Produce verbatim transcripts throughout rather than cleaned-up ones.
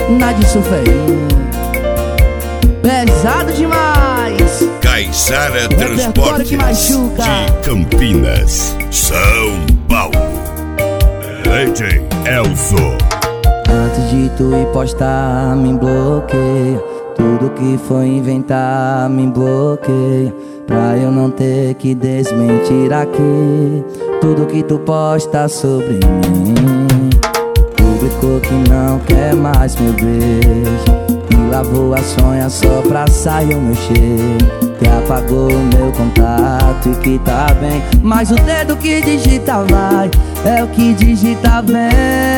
na de sofrerinho. Pesado demais. Caissara Repertório que Transportes machuca. de Campinas, São Paulo. D J Elzo. Antes de tu ir postar, me bloqueia. Tudo que for inventar, me bloqueia. Pra eu não ter que desmentir aqui tudo que tu posta sobre mim. Publicou que não quer mais meu beijo, e lavou a sonha só pra sair o meu cheiro. Que apagou o meu contato e que tá bem, mas o dedo que digita vai, é o que digita bem.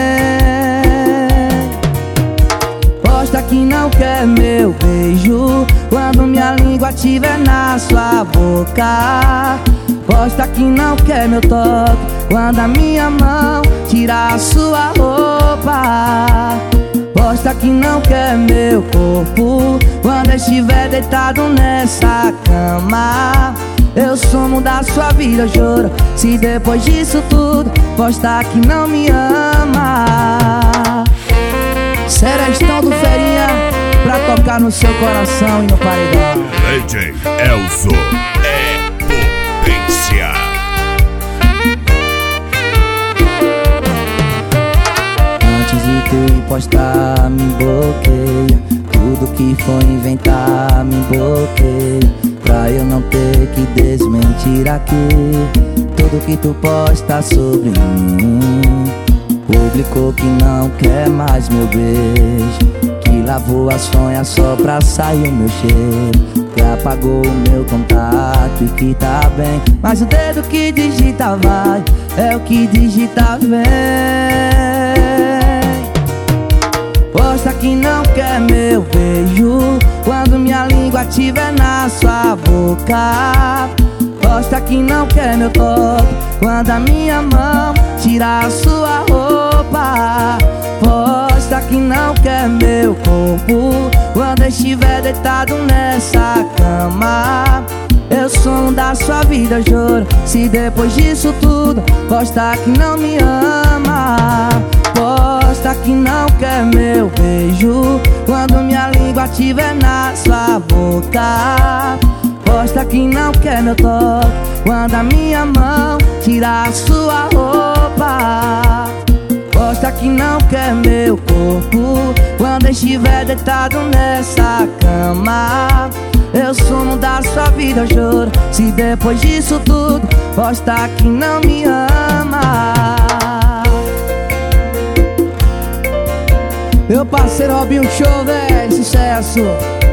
Posta que não quer meu beijo quando minha língua tiver na sua boca. Posta que não quer meu toque quando a minha mão tirar a sua roupa. Posta que não quer meu corpo quando estiver deitado nessa cama. Eu sumo da sua vida, eu juro, se depois disso tudo posta que não me ama. Serestão do Ferinha pra tocar no seu coração e no paredão. D J Elzo é potência. Antes de tu ir postar, me bloqueia. Tudo que for inventar, me bloqueia. Pra eu não ter que desmentir aqui tudo que tu posta sobre mim. Publicou que não quer mais meu beijo, que lavou a sonha só pra sair o meu cheiro. Que apagou o meu contato e que tá bem, mas o dedo que digita vai, é o que digita bem. Posta que não quer meu beijo quando minha língua tiver na sua boca. Posta que não quer meu toque quando a minha mão tirar a sua roupa. Posta que não quer meu corpo quando estiver deitado nessa cama. Eu sou um da sua vida, eu juro, se depois disso tudo posta que não me ama. Posta que não quer meu beijo quando minha língua tiver na sua boca. Posta que não quer meu toque quando a minha mão tirar a sua roupa. Posta que não quer meu corpo quando estiver deitado nessa cama. Eu sumo da sua vida, eu juro, se depois disso tudo posta que não me ama. Meu parceiro Robinho Show, véi, sucesso.